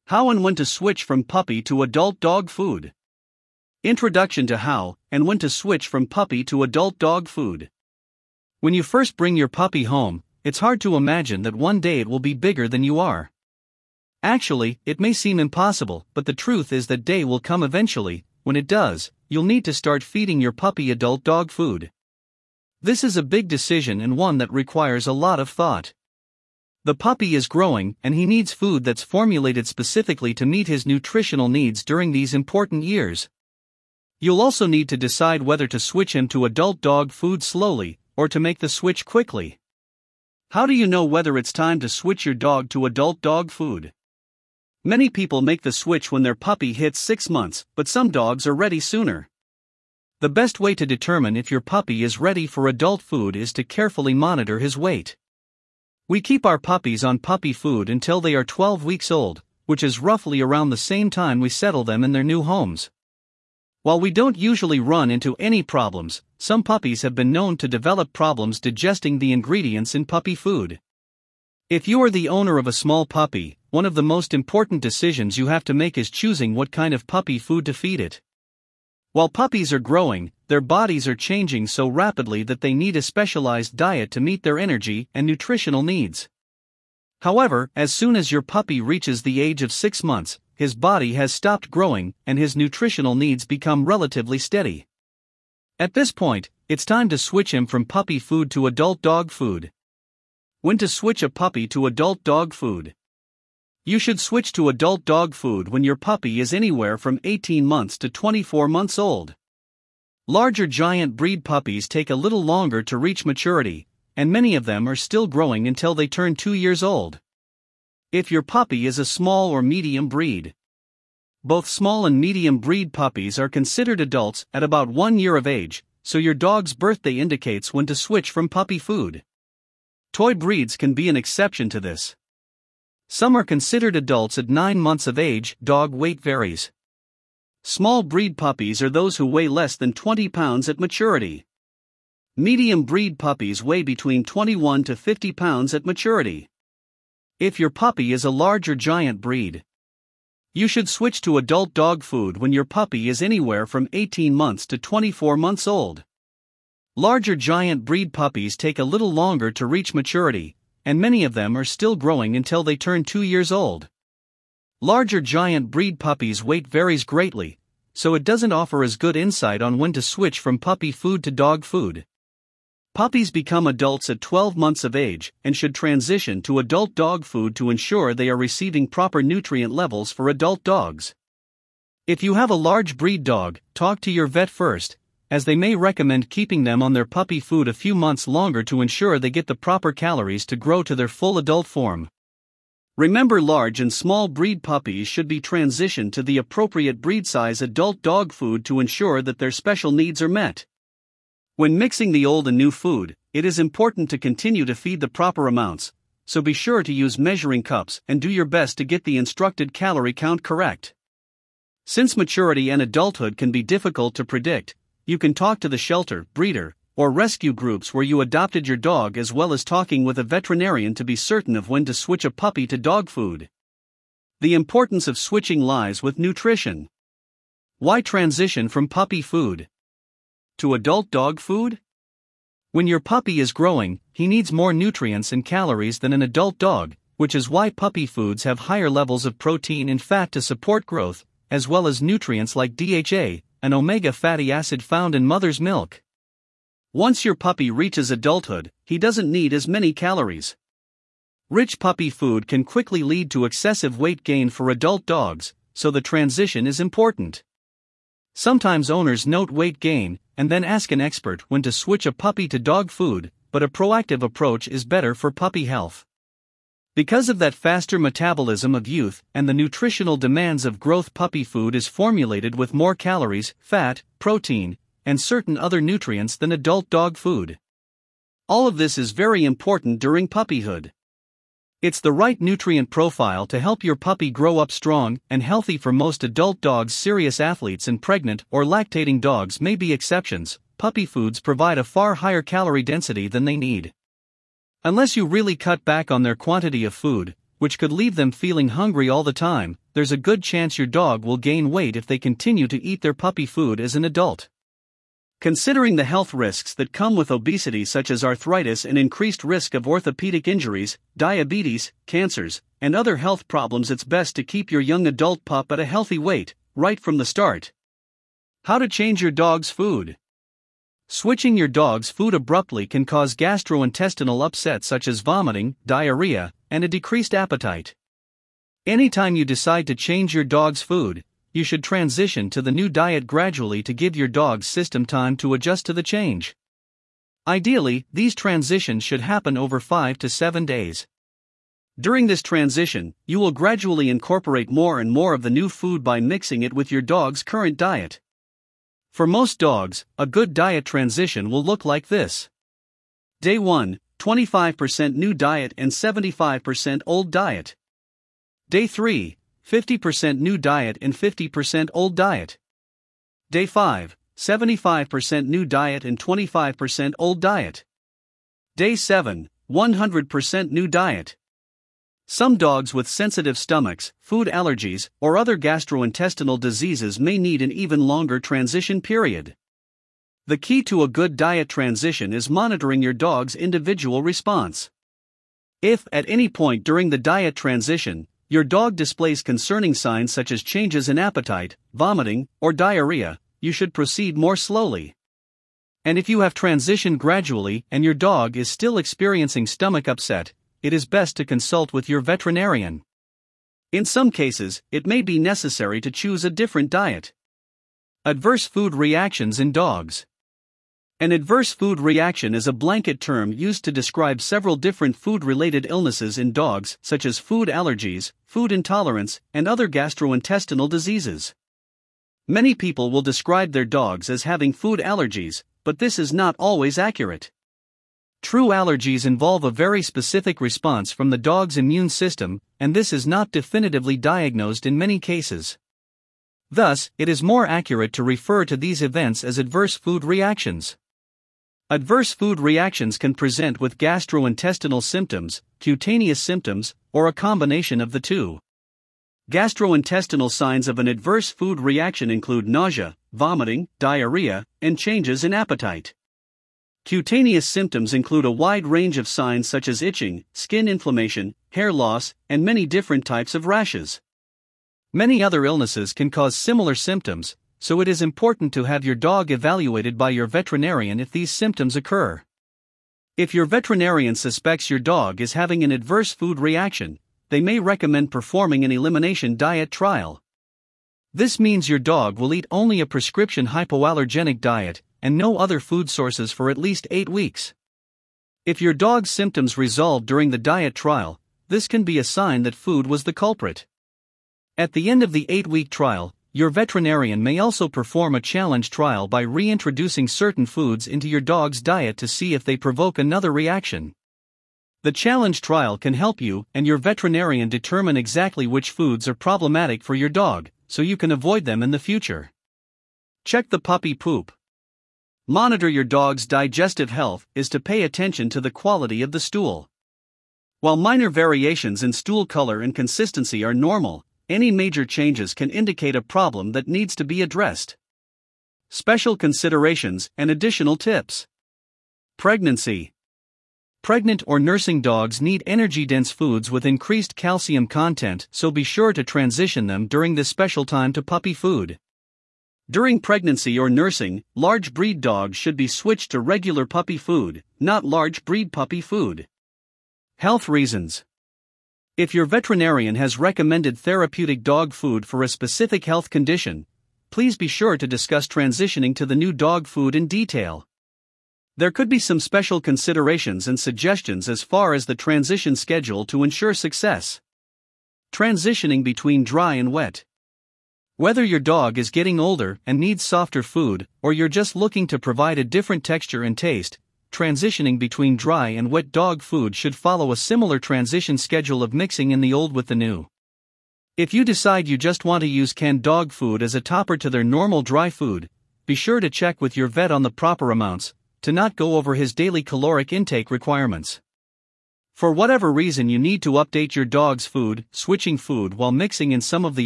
How and when to switch from puppy to adult dog food. Introduction to how and when to switch from puppy to adult dog food. When you first bring your puppy home, it's hard to imagine that one day it will be bigger than you are. Actually, it may seem impossible, but the truth is that day will come eventually. When it does, you'll need to start feeding your puppy adult dog food. This is a big decision and one that requires a lot of thought. The puppy is growing, and he needs food that's formulated specifically to meet his nutritional needs during these important years. You'll also need to decide whether to switch him to adult dog food slowly, or to make the switch quickly. How do you know whether it's time to switch your dog to adult dog food? Many people make the switch when their puppy hits 6 months, but some dogs are ready sooner. The best way to determine if your puppy is ready for adult food is to carefully monitor his weight. We keep our puppies on puppy food until they are 12 weeks old, which is roughly around the same time we settle them in their new homes. While we don't usually run into any problems, some puppies have been known to develop problems digesting the ingredients in puppy food. If you are the owner of a small puppy, one of the most important decisions you have to make is choosing what kind of puppy food to feed it. While puppies are growing, their bodies are changing so rapidly that they need a specialized diet to meet their energy and nutritional needs. However, as soon as your puppy reaches the age of 6 months, his body has stopped growing and his nutritional needs become relatively steady. At this point, it's time to switch him from puppy food to adult dog food. When to switch a puppy to adult dog food? You should switch to adult dog food when your puppy is anywhere from 18 months to 24 months old. Larger giant breed puppies take a little longer to reach maturity, and many of them are still growing until they turn 2 years old. If your puppy is a small or medium breed. Both small and medium breed puppies are considered adults at about 1 year of age, so your dog's birthday indicates when to switch from puppy food. Toy breeds can be an exception to this. Some are considered adults at 9 months of age. Dog weight varies. Small breed puppies are those who weigh less than 20 pounds at maturity. Medium breed puppies weigh between 21 to 50 pounds at maturity. If your puppy is a large or giant breed, you should switch to adult dog food when your puppy is anywhere from 18 months to 24 months old. Larger giant breed puppies take a little longer to reach maturity, and many of them are still growing until they turn 2 years old. Larger giant breed puppies' weight varies greatly, so it doesn't offer as good insight on when to switch from puppy food to dog food. Puppies become adults at 12 months of age and should transition to adult dog food to ensure they are receiving proper nutrient levels for adult dogs. If you have a large breed dog, talk to your vet first, as they may recommend keeping them on their puppy food a few months longer to ensure they get the proper calories to grow to their full adult form. Remember, large and small breed puppies should be transitioned to the appropriate breed size adult dog food to ensure that their special needs are met. When mixing the old and new food, it is important to continue to feed the proper amounts, so be sure to use measuring cups and do your best to get the instructed calorie count correct. Since maturity and adulthood can be difficult to predict, you can talk to the shelter, breeder, or rescue groups where you adopted your dog, as well as talking with a veterinarian to be certain of when to switch a puppy to dog food. The importance of switching lies with nutrition. Why transition from puppy food to adult dog food? When your puppy is growing, he needs more nutrients and calories than an adult dog, which is why puppy foods have higher levels of protein and fat to support growth, as well as nutrients like DHA, an omega fatty acid found in mother's milk. Once your puppy reaches adulthood, he doesn't need as many calories. Rich puppy food can quickly lead to excessive weight gain for adult dogs, so the transition is important. Sometimes owners note weight gain and then ask an expert when to switch a puppy to dog food, but a proactive approach is better for puppy health. Because of that faster metabolism of youth and the nutritional demands of growth, puppy food is formulated with more calories, fat, protein, and certain other nutrients than adult dog food. All of this is very important during puppyhood. It's the right nutrient profile to help your puppy grow up strong and healthy. For most adult dogs, serious athletes, and pregnant or lactating dogs may be exceptions. Puppy foods provide a far higher calorie density than they need. Unless you really cut back on their quantity of food, which could leave them feeling hungry all the time, there's a good chance your dog will gain weight if they continue to eat their puppy food as an adult. Considering the health risks that come with obesity, such as arthritis and increased risk of orthopedic injuries, diabetes, cancers, and other health problems, it's best to keep your young adult pup at a healthy weight, right from the start. How to change your dog's food. Switching your dog's food abruptly can cause gastrointestinal upset such as vomiting, diarrhea, and a decreased appetite. Anytime you decide to change your dog's food, you should transition to the new diet gradually to give your dog's system time to adjust to the change. Ideally, these transitions should happen over 5 to 7 days. During this transition, you will gradually incorporate more and more of the new food by mixing it with your dog's current diet. For most dogs, a good diet transition will look like this. Day 1, 25% new diet and 75% old diet. Day 3, 50% new diet and 50% old diet. Day 5, 75% new diet and 25% old diet. Day 7, 100% new diet. Some dogs with sensitive stomachs, food allergies, or other gastrointestinal diseases may need an even longer transition period. The key to a good diet transition is monitoring your dog's individual response. If, at any point during the diet transition, your dog displays concerning signs such as changes in appetite, vomiting, or diarrhea, you should proceed more slowly. And if you have transitioned gradually and your dog is still experiencing stomach upset, it is best to consult with your veterinarian. In some cases, it may be necessary to choose a different diet. Adverse food reactions in dogs. An adverse food reaction is a blanket term used to describe several different food-related illnesses in dogs, such as food allergies, food intolerance, and other gastrointestinal diseases. Many people will describe their dogs as having food allergies, but this is not always accurate. True allergies involve a very specific response from the dog's immune system, and this is not definitively diagnosed in many cases. Thus, it is more accurate to refer to these events as adverse food reactions. Adverse food reactions can present with gastrointestinal symptoms, cutaneous symptoms, or a combination of the two. Gastrointestinal signs of an adverse food reaction include nausea, vomiting, diarrhea, and changes in appetite. Cutaneous symptoms include a wide range of signs such as itching, skin inflammation, hair loss, and many different types of rashes. Many other illnesses can cause similar symptoms, so it is important to have your dog evaluated by your veterinarian if these symptoms occur. If your veterinarian suspects your dog is having an adverse food reaction, they may recommend performing an elimination diet trial. This means your dog will eat only a prescription hypoallergenic diet and no other food sources for at least 8 weeks. If your dog's symptoms resolve during the diet trial, this can be a sign that food was the culprit. At the end of the 8-week trial, your veterinarian may also perform a challenge trial by reintroducing certain foods into your dog's diet to see if they provoke another reaction. The challenge trial can help you and your veterinarian determine exactly which foods are problematic for your dog, so you can avoid them in the future. Check the puppy poop. Monitor your dog's digestive health is to pay attention to the quality of the stool. While minor variations in stool color and consistency are normal, any major changes can indicate a problem that needs to be addressed. Special considerations and additional tips. Pregnancy. Pregnant or nursing dogs need energy-dense foods with increased calcium content, so be sure to transition them during this special time to puppy food. During pregnancy or nursing, large breed dogs should be switched to regular puppy food, not large breed puppy food. Health reasons. If your veterinarian has recommended therapeutic dog food for a specific health condition, please be sure to discuss transitioning to the new dog food in detail. There could be some special considerations and suggestions as far as the transition schedule to ensure success. Transitioning between dry and wet. Whether your dog is getting older and needs softer food, or you're just looking to provide a different texture and taste, transitioning between dry and wet dog food should follow a similar transition schedule of mixing in the old with the new. If you decide you just want to use canned dog food as a topper to their normal dry food, be sure to check with your vet on the proper amounts, to not go over his daily caloric intake requirements. For whatever reason you need to update your dog's food, switching food while mixing in some of the